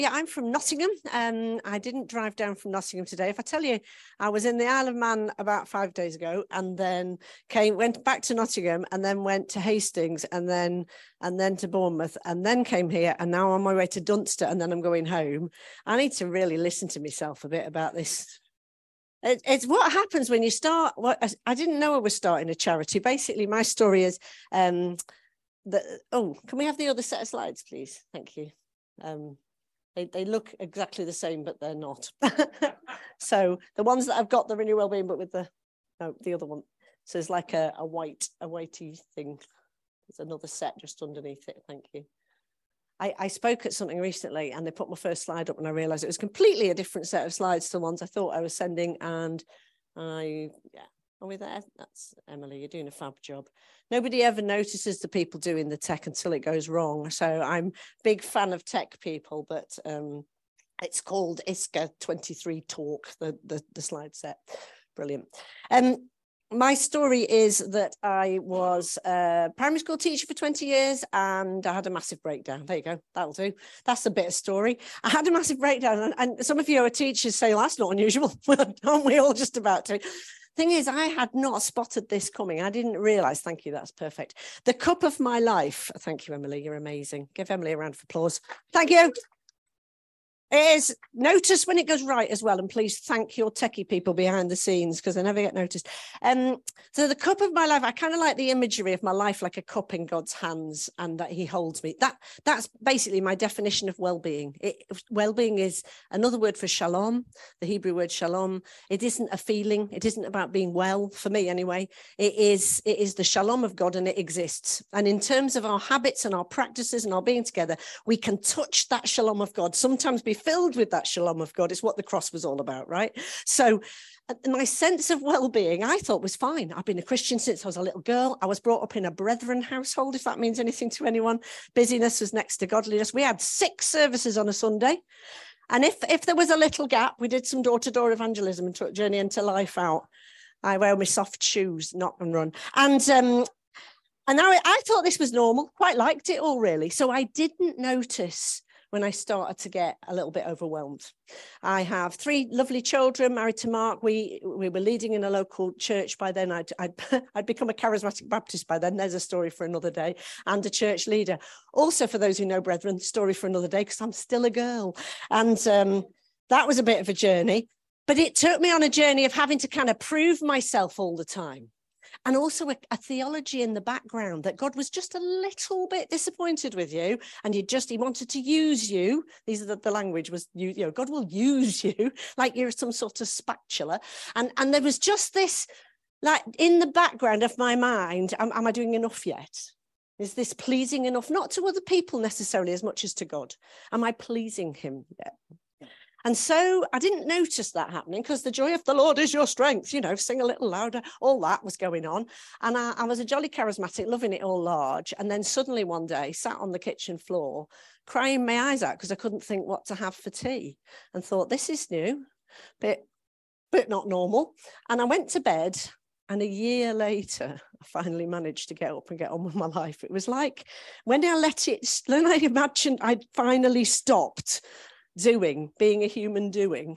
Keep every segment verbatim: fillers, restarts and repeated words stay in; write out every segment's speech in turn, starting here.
Yeah, I'm from Nottingham. Um, I didn't drive down from Nottingham today. If I tell you, I was in the Isle of Man about five days ago, and then came went back to Nottingham, and then went to Hastings, and then and then to Bournemouth, and then came here, and now I'm on my way to Dunster, and then I'm going home. I need to really listen to myself a bit about this. It, it's what happens when you start. What I didn't know I was starting a charity. Basically, my story is um, that. Oh, can we have the other set of slides, please? Thank you. Um, They, they look exactly the same, but they're not. So the ones that I've got, the Renew Wellbeing, but with the, no, the other one. So there's like a, a white, a whitey thing. There's another set just underneath it. Thank you. I, I spoke at something recently, and they put my first slide up, and I realized it was completely a different set of slides to the ones I thought I was sending. And I, yeah, are we there? That's Emily, you're doing a fab job. Nobody ever notices the people doing the tech until it goes wrong. So I'm a big fan of tech people, but um, it's called I S C A twenty-three Talk, the, the, the slide set. Brilliant. Um, my story is that I was a primary school teacher for twenty years, and I had a massive breakdown. There you go. That'll do. That's a bit of story. I had a massive breakdown, and, and some of you are teachers say, well, that's not unusual. Aren't we all just about to? Thing is, I had not spotted this coming. I didn't realize. Thank you. That's perfect. The cup of my life. Thank you, Emily. You're amazing. Give Emily a round of applause. Thank you. It is. Notice when it goes right as well. And please thank your techie people behind the scenes, because they never get noticed. Um, so the cup of my life, I kind of like the imagery of my life like a cup in God's hands, and that he holds me. That That's basically my definition of well-being. It, well-being is another word for shalom, the Hebrew word shalom. It isn't a feeling. It isn't about being well, for me anyway. It is, it is the shalom of God, and it exists. And in terms of our habits and our practices and our being together, we can touch that shalom of God, sometimes be filled with that shalom of God. It's what the cross was all about, right? So my sense of well-being, I thought, was fine. I've been a Christian since I was a little girl. I was brought up in a brethren household, if that means anything to anyone. Busyness was next to godliness. We had six services on a Sunday. And if, if there was a little gap, we did some door-to-door evangelism and took Journey into Life out. I wear my soft shoes, knock and run. And um, and I, I thought this was normal, quite liked it all, really. So I didn't notice when I started to get a little bit overwhelmed. I have three lovely children, married to Mark. We we were leading in a local church by then. I'd, I'd, I'd become a charismatic Baptist by then. There's a story for another day. And a church leader. Also, for those who know brethren, story for another day, because I'm still a girl. And um, that was a bit of a journey. But it took me on a journey of having to kind of prove myself all the time. And also a, a theology in the background that God was just a little bit disappointed with you, and you just, he wanted to use you. These are the, the language was, you, you know, God will use you like you're some sort of spatula. And, and there was just this, like in the background of my mind, am, am I doing enough yet? Is this pleasing enough? Not to other people necessarily as much as to God. Am I pleasing him yet? And so I didn't notice that happening, because the joy of the Lord is your strength, you know, sing a little louder, all that was going on. And I, I was a jolly charismatic, loving it all large. And then suddenly one day sat on the kitchen floor, crying my eyes out because I couldn't think what to have for tea, and thought, this is new, but, but not normal. And I went to bed, and a year later, I finally managed to get up and get on with my life. It was like when I let it, when I imagined I'd finally stopped doing, being a human doing,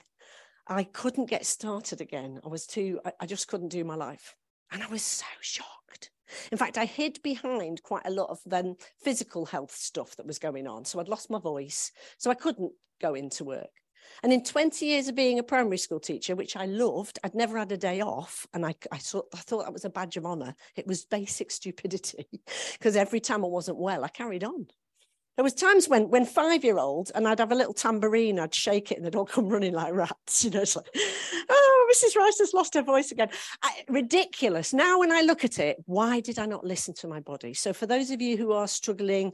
I couldn't get started again. I was too, I, I just couldn't do my life. And I was so shocked. In fact, I hid behind quite a lot of then physical health stuff that was going on. So I'd lost my voice, so I couldn't go into work. And in twenty years of being a primary school teacher, which I loved, I'd never had a day off. And I, I, thought, I thought that was a badge of honor. It was basic stupidity, because every time I wasn't well, I carried on. There was times when, when five-year-olds, and I'd have a little tambourine, I'd shake it, and they'd all come running like rats. You know, it's like, oh, Missus Rice has lost her voice again. I, ridiculous. Now, when I look at it, why did I not listen to my body? So for those of you who are struggling,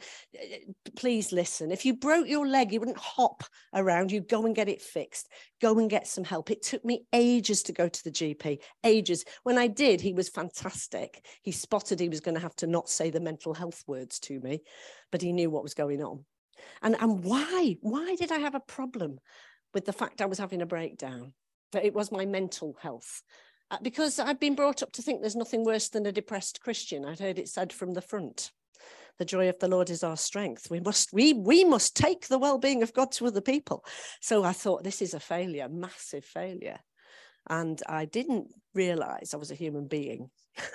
please listen. If you broke your leg, you wouldn't hop around. You'd go and get it fixed. Go and get some help. It took me ages to go to the G P, ages. When I did, he was fantastic. He spotted he was going to have to not say the mental health words to me, but he knew what was going on. And, and why? Why did I have a problem with the fact I was having a breakdown? That it was my mental health. Uh, because I've been brought up to think there's nothing worse than a depressed Christian. I'd heard it said from the front. the joy of the Lord is our strength. We must, we, we must take the well-being of God to other people. So I thought, this is a failure, massive failure. And I didn't realize I was a human being,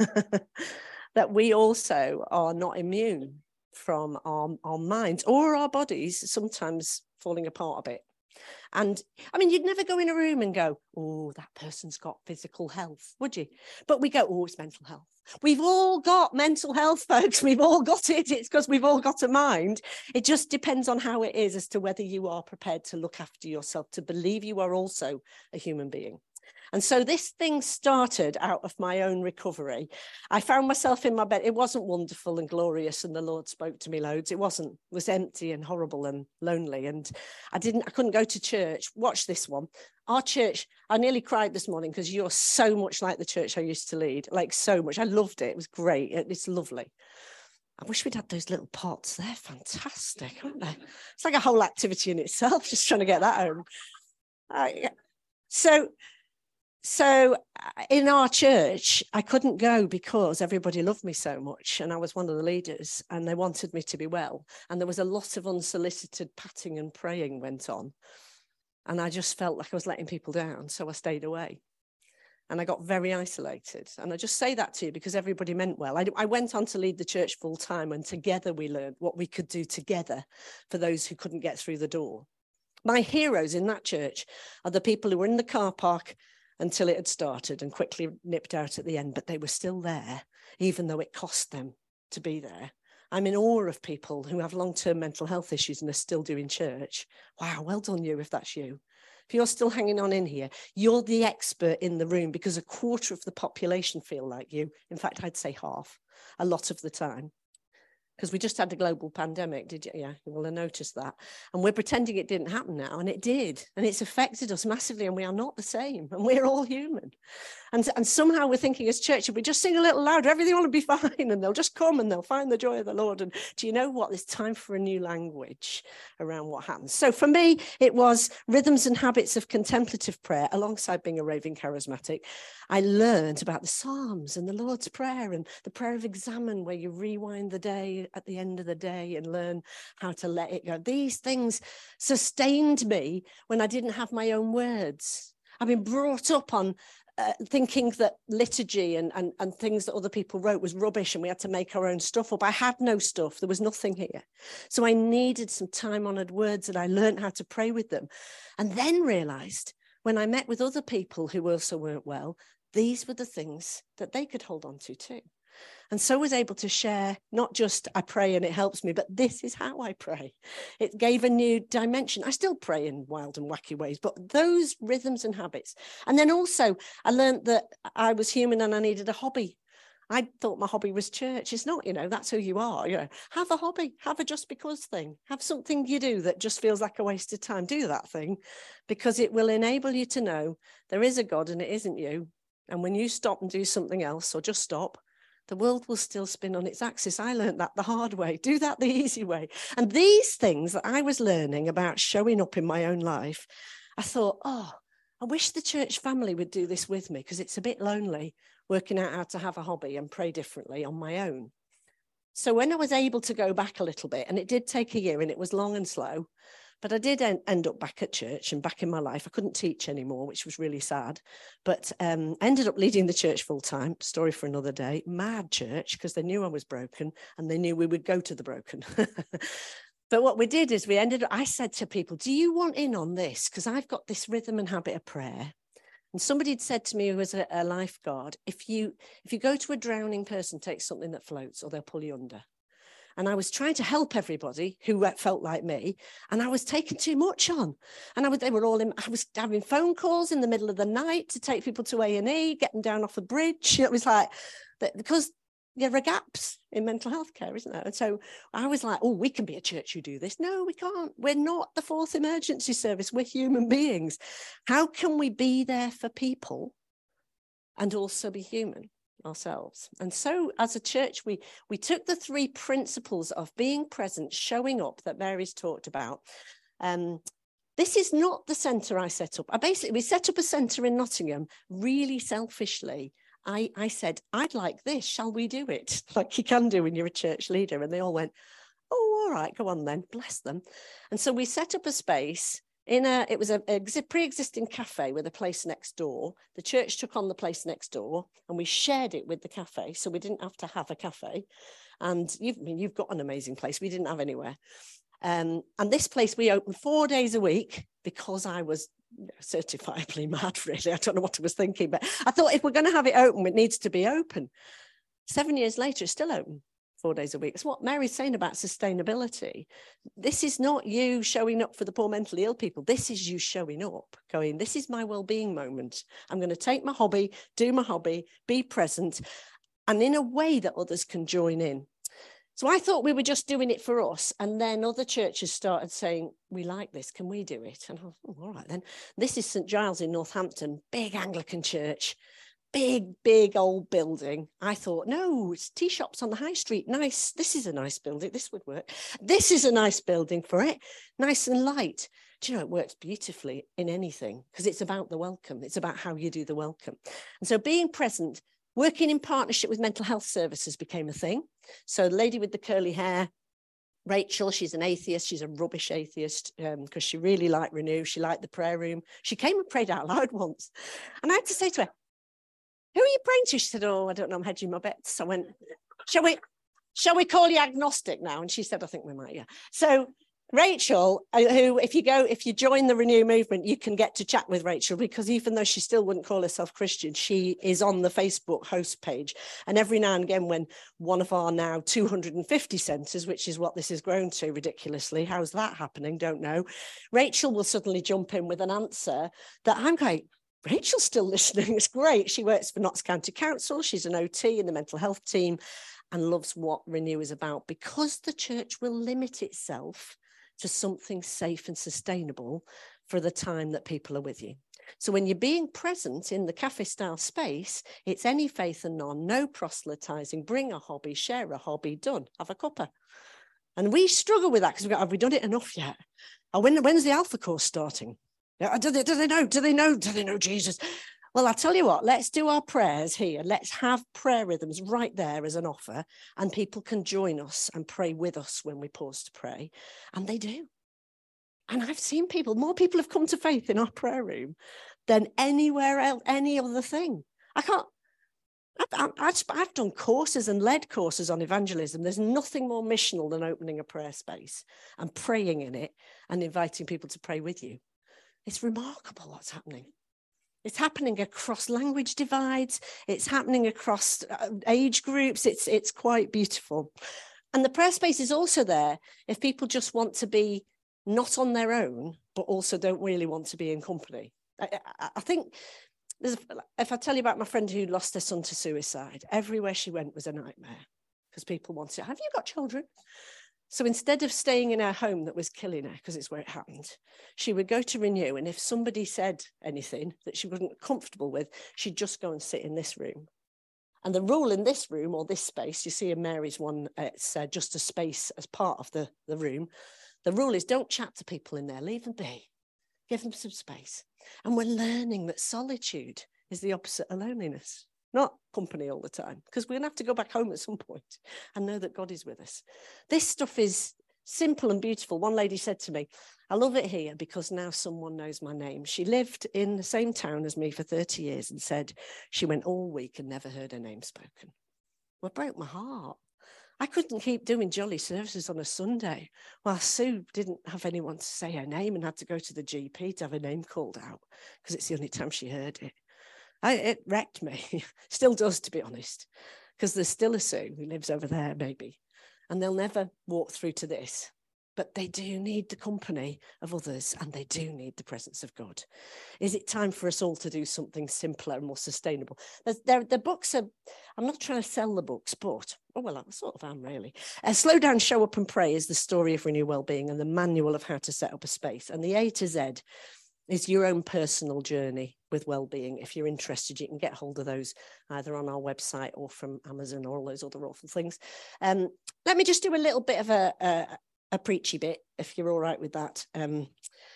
that we also are not immune from our, our minds or our bodies sometimes falling apart a bit. And I mean, you'd never go in a room and go, oh, that person's got physical health, would you? But we go, oh, it's mental health. We've all got mental health, folks. We've all got it. It's because we've all got a mind. It just depends on how it is as to whether you are prepared to look after yourself, to believe you are also a human being. And so this thing started out of my own recovery. I found myself in my bed. It wasn't wonderful and glorious, and the Lord spoke to me loads. It wasn't. It was empty and horrible and lonely. And I didn't, I couldn't go to church. Watch this one. Our church, I nearly cried this morning because you're so much like the church I used to lead, like so much. I loved it. It was great. It, it's lovely. I wish we'd had those little pots. They're fantastic, aren't they? It's like a whole activity in itself, just trying to get that home. Uh, yeah. So, So in our church, I couldn't go because everybody loved me so much. And I was one of the leaders and they wanted me to be well. And there was a lot of unsolicited patting and praying went on. And I just felt like I was letting people down. So I stayed away. And I got very isolated. And I just say that to you because everybody meant well. I, I went on to lead the church full time, and together we learned what we could do together for those who couldn't get through the door. My heroes in that church are the people who were in the car park until it had started and quickly nipped out at the end, but they were still there, even though it cost them to be there. I'm in awe of people who have long-term mental health issues and are still doing church. Wow, well done you if that's you. If you're still hanging on in here, you're the expert in the room because a quarter of the population feel like you. In fact, I'd say half, a lot of the time. Because we just had a global pandemic, did you? Yeah, you will have noticed that. And we're pretending it didn't happen now, and it did. And it's affected us massively, and we are not the same, and we're all human. And, and somehow we're thinking as church, if we just sing a little louder, everything will be fine, and they'll just come and they'll find the joy of the Lord. And do you know what? There's time for a new language around what happens. So for me, it was rhythms and habits of contemplative prayer, alongside being a raving charismatic. I learned about the Psalms and the Lord's Prayer and the prayer of examine, where you rewind the day at the end of the day and learn how to let it go. These things sustained me when I didn't have my own words. I've been brought up on uh, thinking that liturgy and, and, and things that other people wrote was rubbish and we had to make our own stuff up. I had no stuff. There was nothing here. So I needed some time-honoured words, and I learned how to pray with them. And then realised when I met with other people who also weren't well, these were the things that they could hold on to too. And so was able to share, not just I pray and it helps me, but this is how I pray. It gave a new dimension. I still pray in wild and wacky ways, but those rhythms and habits. And then also I learned that I was human and I needed a hobby. I thought my hobby was church. It's not, you know, that's who you are. You know, have a hobby, have a just because thing, have something you do that just feels like a waste of time. Do that thing, because it will enable you to know there is a God and it isn't you. And when you stop and do something else, or just stop, the world will still spin on its axis. I learned that the hard way. Do that the easy way. And these things that I was learning about showing up in my own life, I thought, oh, I wish the church family would do this with me, because it's a bit lonely working out how to have a hobby and pray differently on my own. So when I was able to go back a little bit, and it did take a year and it was long and slow, but I did en- end up back at church and back in my life. I couldn't teach anymore, which was really sad. But um, I ended up leading the church full time. Story for another day. Mad church, because they knew I was broken and they knew we would go to the broken. But what we did is we ended up, I said to people, do you want in on this? Because I've got this rhythm and habit of prayer. And somebody had said to me, who was a, a lifeguard, if you if you go to a drowning person, take something that floats or they'll pull you under. And I was trying to help everybody who felt like me, and I was taking too much on. And I was, they were all in, I was having phone calls in the middle of the night to take people to A and E, get them down off the bridge. It was like, because there are gaps in mental health care, isn't there? And so I was like, oh, we can be a church who do this. No, we can't. We're not the fourth emergency service. We're human beings. How can we be there for people and also be human ourselves? And so as a church, we we took the three principles of being present, showing up, that Mary's talked about. Um, this is not the centre I set up. I basically, we set up a centre in Nottingham really selfishly I, I said, I'd like this. Shall we do it? Like you can do when you're a church leader. And they all went, oh, all right, go on then. Bless them. And so we set up a space in a, it was a, a pre-existing cafe with a place next door. The church took on the place next door and we shared it with the cafe. So we didn't have to have a cafe. And you've, I mean, you've got an amazing place. We didn't have anywhere. Um, and this place we opened four days a week because I was certifiably mad, really. I don't know what I was thinking, but I thought if we're going to have it open, it needs to be open. Seven years later, it's still open four days a week. It's what Mary's saying about sustainability. This is not you showing up for the poor mentally ill people. This is you showing up, going, this is my well-being moment. I'm going to take my hobby, do my hobby, be present, and in a way that others can join in. So I thought we were just doing it for us. And then other churches started saying, we like this, can we do it? And I thought, oh, all right then. This is St Giles in Northampton, big Anglican church, big, big old building. I thought, no, it's tea shops on the high street. Nice. This is a nice building. This would work. This is a nice building for it. Nice and light. Do you know, it works beautifully in anything because it's about the welcome. It's about how you do the welcome. And so being present, working in partnership with mental health services became a thing. So the lady with the curly hair, Rachel, she's an atheist. She's a rubbish atheist because um, she really liked Renew. She liked the prayer room. She came and prayed out loud once. And I had to say to her, who are you praying to? She said, oh, I don't know, I'm hedging my bets. So I went, shall we, shall we call you agnostic now? And she said, I think we might, yeah. So Rachel, who, if you go, if you join the Renew movement, you can get to chat with Rachel because even though she still wouldn't call herself Christian, she is on the Facebook host page. And every now and again, when one of our now two hundred fifty centres, which is what this has grown to ridiculously, how's that happening? Don't know. Rachel will suddenly jump in with an answer that I'm going, Rachel's still listening. It's great. She works for Notts County Council. She's an O T in the mental health team and loves what Renew is about because the church will limit itself to something safe and sustainable for the time that people are with you. So when you're being present in the cafe style space, it's any faith and none, no proselytizing, bring a hobby, share a hobby, done, have a cuppa. And we struggle with that because we go, have we done it enough yet? Or when, when's the Alpha course starting? Do they, do they know? Do they know? Do they know Jesus? Well, I'll tell you what, let's do our prayers here. Let's have prayer rhythms right there as an offer, and people can join us and pray with us when we pause to pray. And they do. And I've seen people, more people have come to faith in our prayer room than anywhere else, any other thing. I can't, I've, I've, I've done courses and led courses on evangelism. There's nothing more missional than opening a prayer space and praying in it and inviting people to pray with you. It's remarkable what's happening. It's happening across language divides. It's happening across age groups. It's, it's quite beautiful. And the prayer space is also there if people just want to be not on their own, but also don't really want to be in company. I, I, I think, there's, if I tell you about my friend who lost her son to suicide, everywhere she went was a nightmare because people wanted, have you got children? So instead of staying in her home that was killing her, because it's where it happened, she would go to Renew, and if somebody said anything that she wasn't comfortable with, she'd just go and sit in this room. And the rule in this room, or this space, you see in Mary's one, it's uh, just a space as part of the, the room. The rule is don't chat to people in there, leave them be, give them some space. And we're learning that solitude is the opposite of loneliness. Not company all the time, because we're going to have to go back home at some point and know that God is with us. This stuff is simple and beautiful. One lady said to me, I love it here because now someone knows my name. She lived in the same town as me for thirty years and said she went all week and never heard her name spoken. Well, it broke my heart. I couldn't keep doing jolly services on a Sunday while Sue didn't have anyone to say her name and had to go to the G P to have her name called out because it's the only time she heard it. I, it wrecked me, still does, to be honest, because there's still a Sue who lives over there, maybe, and they'll never walk through to this, but they do need the company of others, and they do need the presence of God. Is it time for us all to do something simpler and more sustainable? There's, there, the books are, I'm not trying to sell the books, but, oh, well, I sort of am, really. Uh, Slow Down, Show Up and Pray is the story of Renew Wellbeing and the manual of how to set up a space, and the A to Z is your own personal journey with well-being. If you're interested, you can get hold of those either on our website or from Amazon or all those other awful things. Um, let me just do a little bit of a, a, a preachy bit, if you're all right with that, um,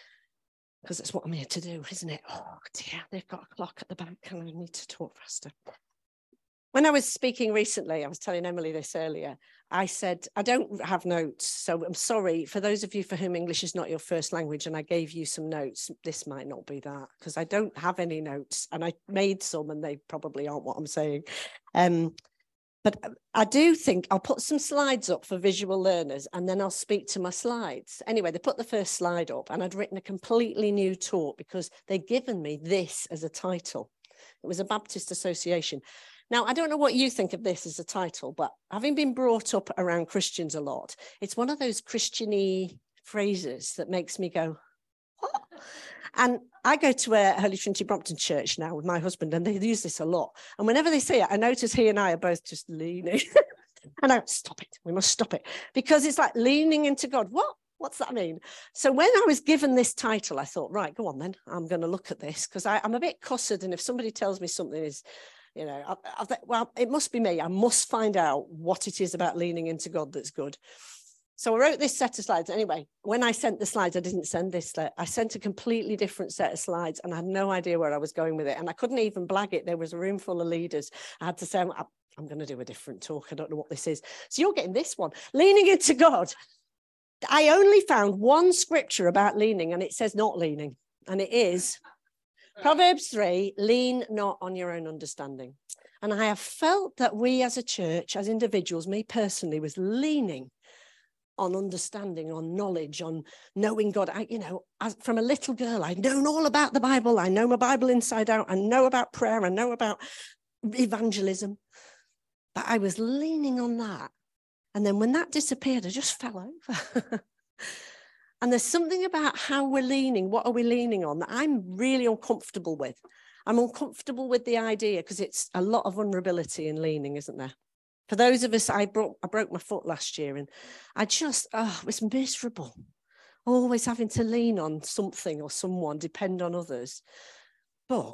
because that's what I'm here to do, isn't it? Oh dear, they've got a clock at the back and I need to talk faster. When I was speaking recently, I was telling Emily this earlier, I said, I don't have notes. So I'm sorry for those of you for whom English is not your first language and I gave you some notes. This might not be that because I don't have any notes and I made some and they probably aren't what I'm saying. Um, but I do think I'll put some slides up for visual learners and then I'll speak to my slides. Anyway, they put the first slide up and I'd written a completely new talk because they'd given me this as a title. It was a Baptist association. Now, I don't know what you think of this as a title, but having been brought up around Christians a lot, it's one of those Christian-y phrases that makes me go, what? And I go to a Holy Trinity Brompton church now with my husband, and they use this a lot. And whenever they say it, I notice he and I are both just leaning. And I stop it. We must stop it. Because it's like leaning into God. What? What's that mean? So when I was given this title, I thought, right, go on then. I'm going to look at this because I'm a bit cussed. And if somebody tells me something is, you know, I, I thought, well, it must be me. I must find out what it is about leaning into God that's good. So I wrote this set of slides. Anyway, when I sent the slides, I didn't send this. I sent a completely different set of slides and I had no idea where I was going with it. And I couldn't even blag it. There was a room full of leaders. I had to say, I'm, I'm going to do a different talk. I don't know what this is. So you're getting this one, leaning into God. I only found one scripture about leaning and it says not leaning. And it is Proverbs three, lean not on your own understanding. And I have felt that we as a church, as individuals, me personally, was leaning on understanding, on knowledge, on knowing God. I, you know, as, from a little girl, I'd known all about the Bible. I know my Bible inside out. I know about prayer. I know about evangelism. But I was leaning on that. And then when that disappeared, I just fell over. And there's something about how we're leaning, what are we leaning on, that I'm really uncomfortable with. I'm uncomfortable with the idea because it's a lot of vulnerability in leaning, isn't there? For those of us, I broke, I broke my foot last year and I just, oh, it was miserable. Always having to lean on something or someone, depend on others. But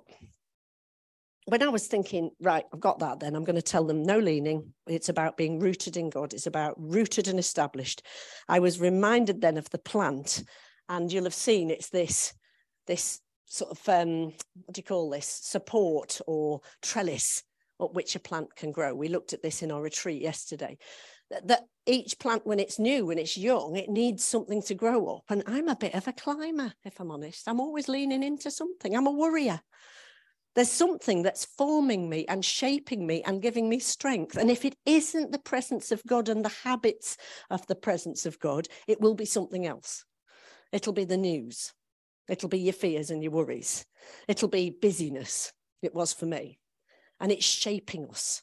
when I was thinking, right, I've got that then, I'm going to tell them no leaning. It's about being rooted in God. It's about rooted and established. I was reminded then of the plant, and you'll have seen it's this, this sort of, um, what do you call this, support or trellis up which a plant can grow. We looked at this in our retreat yesterday, that, that each plant, when it's new, when it's young, it needs something to grow up. And I'm a bit of a climber, if I'm honest. I'm always leaning into something. I'm a worrier. There's something that's forming me and shaping me and giving me strength. And if it isn't the presence of God and the habits of the presence of God, it will be something else. It'll be the news. It'll be your fears and your worries. It'll be busyness. It was for me. And it's shaping us.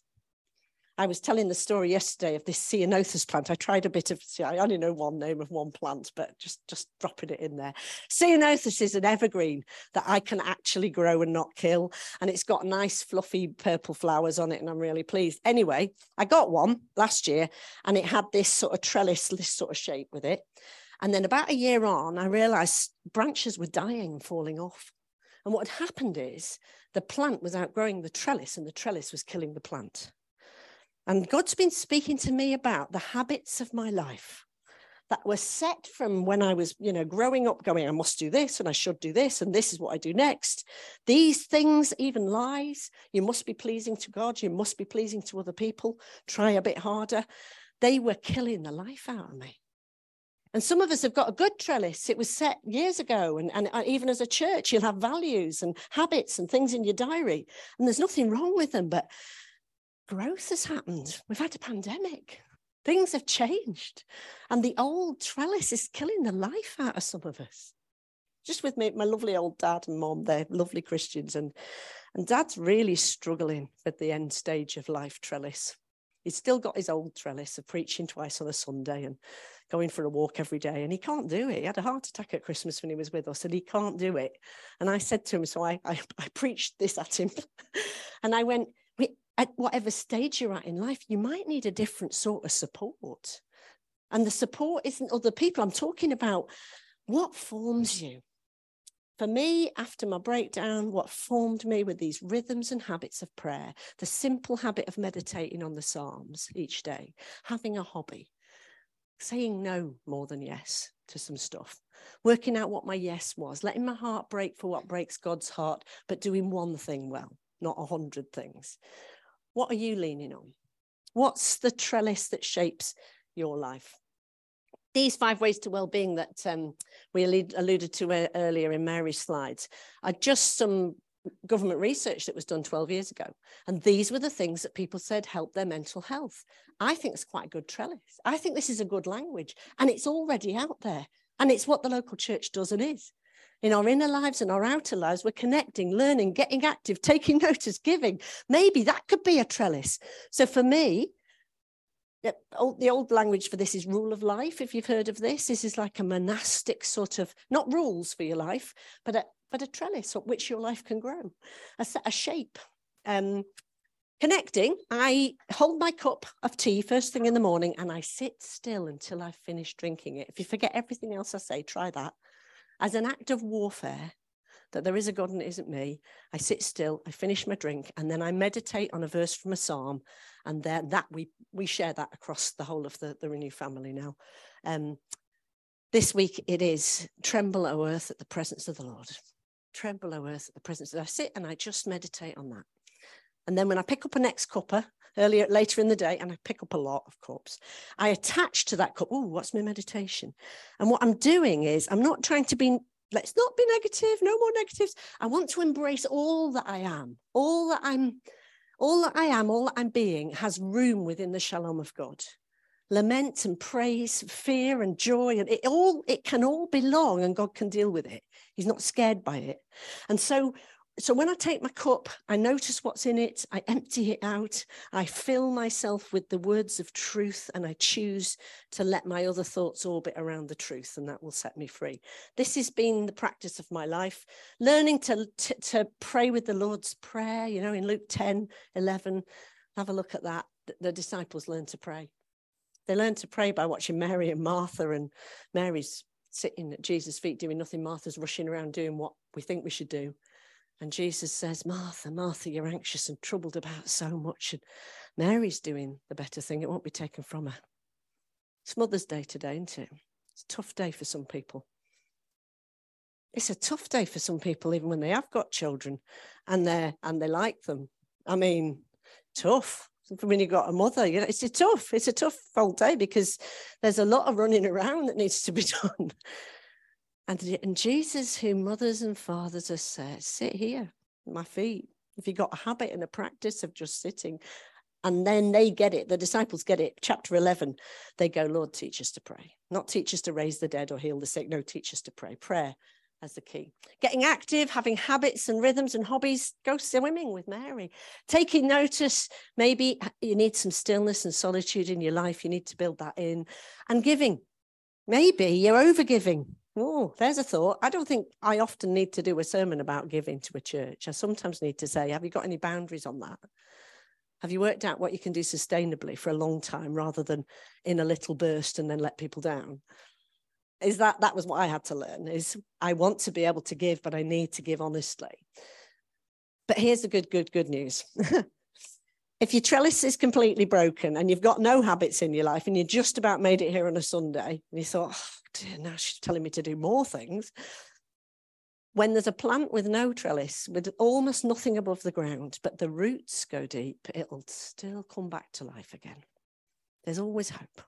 I was telling the story yesterday of this ceanothus plant. I tried a bit of, see, I only know one name of one plant, but just, just dropping it in there. Ceanothus is an evergreen that I can actually grow and not kill. And it's got nice fluffy purple flowers on it and I'm really pleased. Anyway, I got one last year and it had this sort of trellis, this sort of shape with it. And then about a year on, I realized branches were dying and falling off. And what had happened is the plant was outgrowing the trellis and the trellis was killing the plant. And God's been speaking to me about the habits of my life that were set from when I was, you know, growing up, going, I must do this and I should do this and this is what I do next. These things, even lies, you must be pleasing to God, you must be pleasing to other people, try a bit harder. They were killing the life out of me. And some of us have got a good trellis. It was set years ago. And, and even as a church, you'll have values and habits and things in your diary. And there's nothing wrong with them, but growth has happened. We've had a pandemic. Things have changed. And the old trellis is killing the life out of some of us. Just with me, my lovely old dad and mom, they're lovely Christians. And, and dad's really struggling at the end stage of life trellis. He's still got his old trellis of preaching twice on a Sunday and going for a walk every day. And he can't do it. He had a heart attack at Christmas when he was with us and he can't do it. And I said to him, so I, I, I preached this at him. And I went, at whatever stage you're at in life, you might need a different sort of support. And the support isn't other people. I'm talking about what forms you. For me, after my breakdown, what formed me with these rhythms and habits of prayer, the simple habit of meditating on the Psalms each day, having a hobby, saying no more than yes to some stuff, working out what my yes was, letting my heart break for what breaks God's heart, but doing one thing well, not a hundred things. What are you leaning on? What's the trellis that shapes your life? These five ways to well-being that um, we alluded to earlier in Mary's slides are just some government research that was done twelve years ago. And these were the things that people said help their mental health. I think it's quite a good trellis. I think this is a good language, and it's already out there. And it's what the local church does and is. In our inner lives and our outer lives, we're connecting, learning, getting active, taking notice, giving. Maybe that could be a trellis. So for me, the old language for this is rule of life. If you've heard of this, this is like a monastic sort of, not rules for your life, but a, but a trellis up which your life can grow, a, a shape. Um, connecting, I hold my cup of tea first thing in the morning and I sit still until I've finished drinking it. If you forget everything else I say, try that. As an act of warfare, that there is a God and it isn't me, I sit still, I finish my drink, and then I meditate on a verse from a psalm, and then that we we share that across the whole of the, the Renew family now. Um, this week it is, tremble, O earth, at the presence of the Lord. Tremble, O earth, at the presence of the Lord. I sit and I just meditate on that. And then when I pick up a next cuppa, earlier, later in the day, and I pick up a lot of cups, I attach to that cup, oh, what's my meditation? And what I'm doing is, I'm not trying to be, let's not be negative, no more negatives. I want to embrace all that I am, all that I'm, all that I am, all that I'm being has room within the shalom of God. Lament and praise, fear and joy, and it all, it can all belong, and God can deal with it. He's not scared by it. And so, so when I take my cup, I notice what's in it, I empty it out, I fill myself with the words of truth, and I choose to let my other thoughts orbit around the truth, and that will set me free. This has been the practice of my life, learning to, to, to pray with the Lord's Prayer, you know, in Luke ten, eleven, have a look at that. The, the disciples learned to pray. They learned to pray by watching Mary and Martha, and Mary's sitting at Jesus' feet doing nothing. Martha's rushing around doing what we think we should do. And Jesus says, Martha, Martha, you're anxious and troubled about so much. And Mary's doing the better thing. It won't be taken from her. It's Mother's Day today, isn't it? It's a tough day for some people. It's a tough day for some people, even when they have got children and they and they like them. I mean, tough. When you've got a mother, you know, it's a tough, it's a tough old day because there's a lot of running around that needs to be done. And, and Jesus, who mothers and fathers have said, sit here at my feet. If you've got a habit and a practice of just sitting, and then they get it, the disciples get it. Chapter eleven, they go, Lord, teach us to pray. Not teach us to raise the dead or heal the sick. No, teach us to pray. Prayer as the key. Getting active, having habits and rhythms and hobbies, go swimming with Mary. Taking notice, maybe you need some stillness and solitude in your life. You need to build that in. And giving. Maybe you're over-giving. Oh, there's a thought. I don't think I often need to do a sermon about giving to a church. I sometimes need to say, have you got any boundaries on that? Have you worked out what you can do sustainably for a long time rather than in a little burst and then let people down? Is that, that was what I had to learn, is I want to be able to give, but I need to give honestly. But here's the good, good, good news. If your trellis is completely broken and you've got no habits in your life and you just about made it here on a Sunday and you thought, oh, dear, now she's telling me to do more things. When there's a plant with no trellis, with almost nothing above the ground, but the roots go deep, it'll still come back to life again. There's always hope.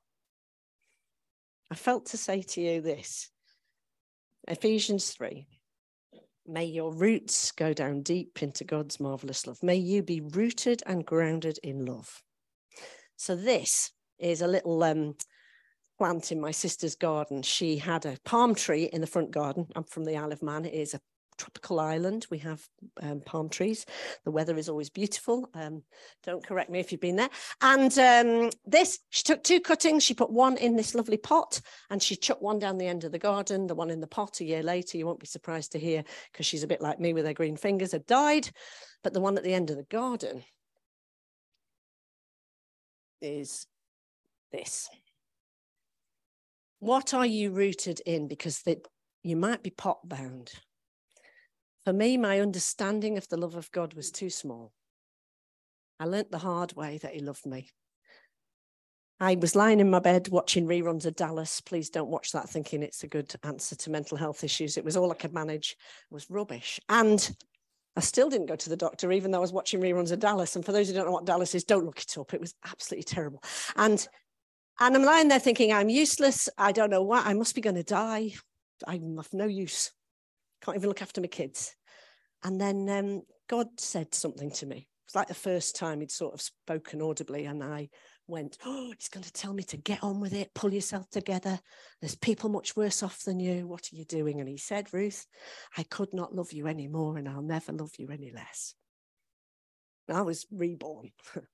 I felt to say to you this, Ephesians three, may your roots go down deep into God's marvelous love. May you be rooted and grounded in love. So this is a little um, plant in my sister's garden. She had a palm tree in the front garden. I'm from the Isle of Man. It is a tropical island. We have um, palm trees. The weather is always beautiful. Um, don't correct me if you've been there. And um, this, she took two cuttings. She put one in this lovely pot and she chucked one down the end of the garden. The one in the pot a year later, you won't be surprised to hear, because she's a bit like me with her green fingers, had died. But the one at the end of the garden is this. What are you rooted in? Because they, you might be pot bound. For me, my understanding of the love of God was too small. I learnt the hard way that he loved me. I was lying in my bed watching reruns of Dallas. Please don't watch that thinking it's a good answer to mental health issues. It was all I could manage. It was rubbish. And I still didn't go to the doctor, even though I was watching reruns of Dallas. And for those who don't know what Dallas is, don't look it up. It was absolutely terrible. And, and I'm lying there thinking, I'm useless. I don't know what. I must be going to die. I'm of no use. Can't even look after my kids. And then um, God said something to me. It was like the first time he'd sort of spoken audibly. And I went, oh, he's going to tell me to get on with it, pull yourself together. There's people much worse off than you. What are you doing? And he said, Ruth, I could not love you anymore, and I'll never love you any less. And I was reborn.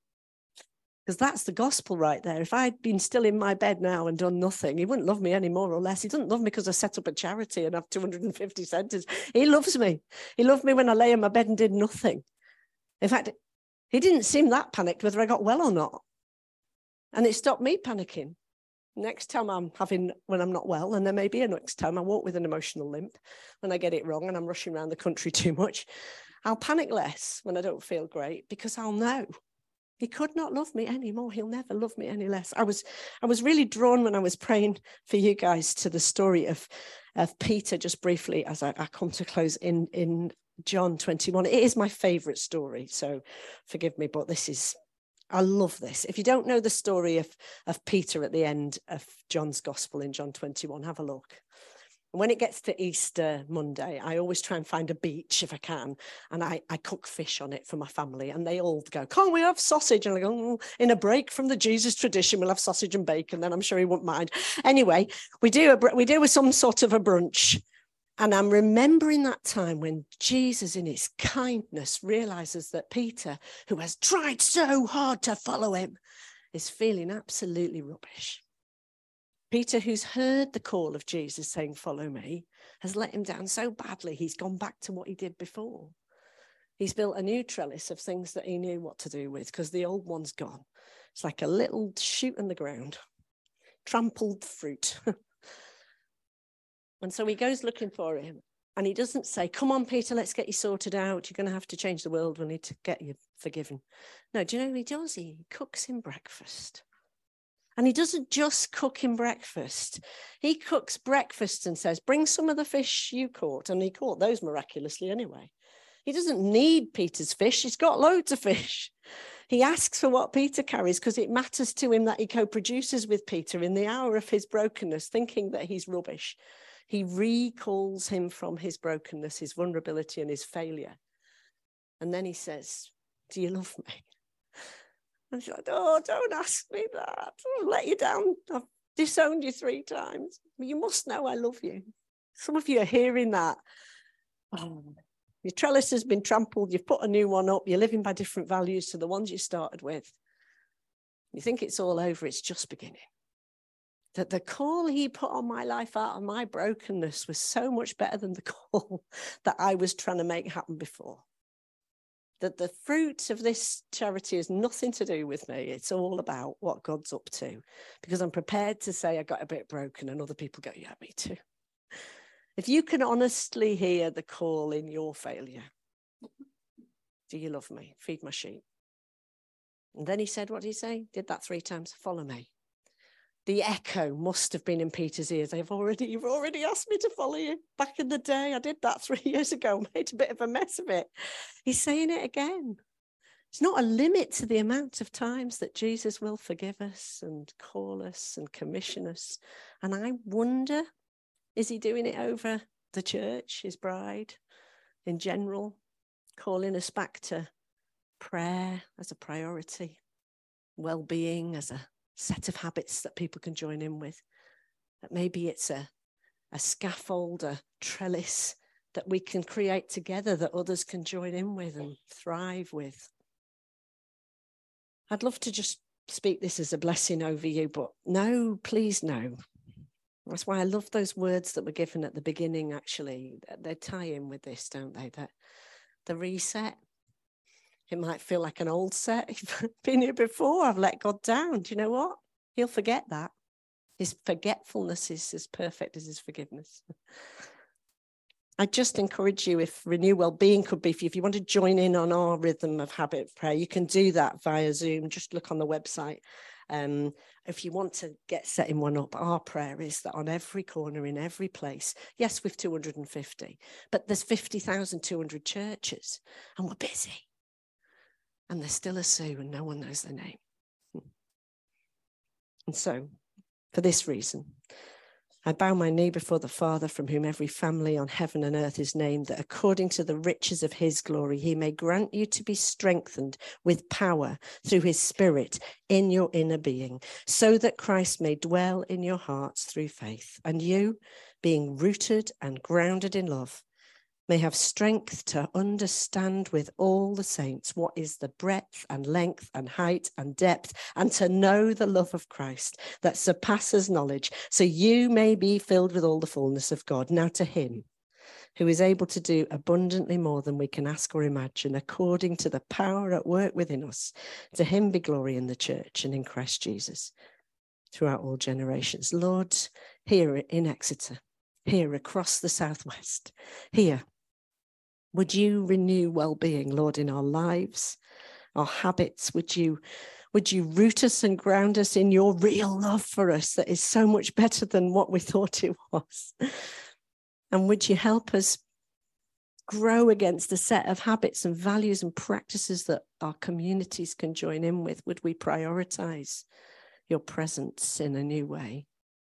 Because that's the gospel right there. If I'd been still in my bed now and done nothing, he wouldn't love me any more or less. He doesn't love me because I set up a charity and have two hundred fifty centres. He loves me. He loved me when I lay in my bed and did nothing. In fact, he didn't seem that panicked whether I got well or not. And it stopped me panicking. Next time I'm having, when I'm not well, and there may be a next time I walk with an emotional limp when I get it wrong and I'm rushing around the country too much, I'll panic less when I don't feel great because I'll know he could not love me anymore. He'll never love me any less. I was, I was really drawn when I was praying for you guys to the story of, of Peter, just briefly, as I, I come to close in, in John twenty-one. It is my favorite story, so forgive me, but this is, I love this. If you don't know the story of, of Peter at the end of John's gospel in John twenty-one, have a look. And when it gets to Easter Monday, I always try and find a beach if I can. And I, I cook fish on it for my family. And they all go, can't we have sausage? And I go, oh, in a break from the Jesus tradition, we'll have sausage and bacon. Then I'm sure he won't mind. Anyway, we do, a, we do some sort of a brunch. And I'm remembering that time when Jesus, in his kindness, realizes that Peter, who has tried so hard to follow him, is feeling absolutely rubbish. Peter, who's heard the call of Jesus saying, follow me, has let him down so badly, he's gone back to what he did before. He's built a new trellis of things that he knew what to do with because the old one's gone. It's like a little shoot in the ground, trampled fruit. And so he goes looking for him. And he doesn't say, come on, Peter, let's get you sorted out. You're going to have to change the world. We need to get you forgiven. No, do you know what he does? He cooks him breakfast. And he doesn't just cook him breakfast. He cooks breakfast and says, bring some of the fish you caught. And he caught those miraculously anyway. He doesn't need Peter's fish. He's got loads of fish. He asks for what Peter carries because it matters to him that he co-produces with Peter in the hour of his brokenness, thinking that he's rubbish. He recalls him from his brokenness, his vulnerability and his failure. And then he says, do you love me? And she's like, oh, don't ask me that. I'll let you down. I've disowned you three times. You must know I love you. Some of you are hearing that. Oh, your trellis has been trampled. You've put a new one up. You're living by different values to the ones you started with. You think it's all over. It's just beginning. That the call he put on my life out of my brokenness was so much better than the call that I was trying to make happen before. That the fruit of this charity has nothing to do with me. It's all about what God's up to. Because I'm prepared to say I got a bit broken and other people go, yeah, me too. If you can honestly hear the call in your failure, do you love me? Feed my sheep. And then he said, what did he say? Did that three times. Follow me. The echo must have been in Peter's ears. I've already, you've already asked me to follow you. Back in the day, I did that three years ago, made a bit of a mess of it. He's saying it again. It's not a limit to the amount of times that Jesus will forgive us and call us and commission us. And I wonder, is he doing it over the church, his bride, in general, calling us back to prayer as a priority, well-being as a set of habits that people can join in with? That maybe it's a, a scaffold, a trellis that we can create together that others can join in with and thrive with. I'd love to just speak this as a blessing over you, but no, please no. That's why I love those words that were given at the beginning, actually. They tie in with this, don't they? That the reset. It might feel like an old set. I've been here before. I've let God down. Do you know what? He'll forget that. His forgetfulness is as perfect as his forgiveness. I just encourage you, if Renew Wellbeing could be for you, if you want to join in on our rhythm of habit prayer, you can do that via Zoom. Just look on the website Um, if you want to get setting one up, our prayer is that on every corner, in every place, yes, we've two hundred fifty, but there's fifty thousand two hundred churches, and we're busy. And there's still a Sue, and no one knows their name. And so, for this reason, I bow my knee before the Father, from whom every family on heaven and earth is named, that according to the riches of his glory, he may grant you to be strengthened with power through his Spirit in your inner being, so that Christ may dwell in your hearts through faith, and you, being rooted and grounded in love, may have strength to understand with all the saints what is the breadth and length and height and depth, and to know the love of Christ that surpasses knowledge, so you may be filled with all the fullness of God. Now to him who is able to do abundantly more than we can ask or imagine, according to the power at work within us, to him be glory in the church and in Christ Jesus throughout all generations. Lord, here in Exeter, here across the southwest, here, would you renew well-being, Lord, in our lives, our habits? Would you, would you root us and ground us in your real love for us that is so much better than what we thought it was? And would you help us grow against a set of habits and values and practices that our communities can join in with? Would we prioritize your presence in a new way?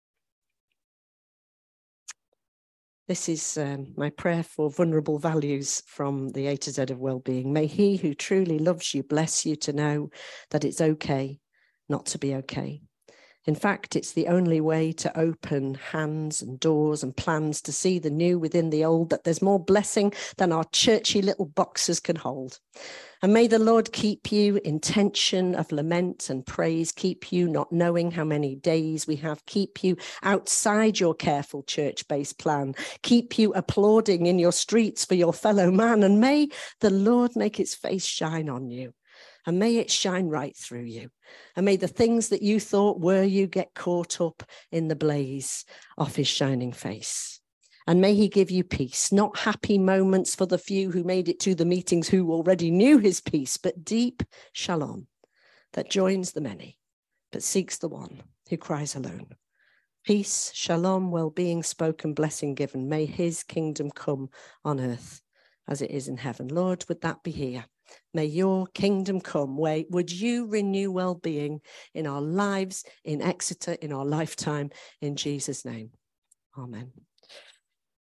This is um, my prayer for vulnerable values from the A to Z of well-being. May he who truly loves you bless you to know that it's okay not to be okay. In fact, it's the only way to open hands and doors and plans to see the new within the old, that there's more blessing than our churchy little boxes can hold. And may the Lord keep you in tension of lament and praise, keep you not knowing how many days we have, keep you outside your careful church-based plan, keep you applauding in your streets for your fellow man, and may the Lord make his face shine on you. And may it shine right through you. And may the things that you thought were you get caught up in the blaze of his shining face. And may he give you peace, not happy moments for the few who made it to the meetings who already knew his peace, but deep shalom that joins the many, but seeks the one who cries alone. Peace, shalom, well-being spoken, blessing given. May his kingdom come on earth as it is in heaven. Lord, would that be here? May your kingdom come. Where would you renew well-being in our lives, in Exeter, in our lifetime, in Jesus' name. Amen.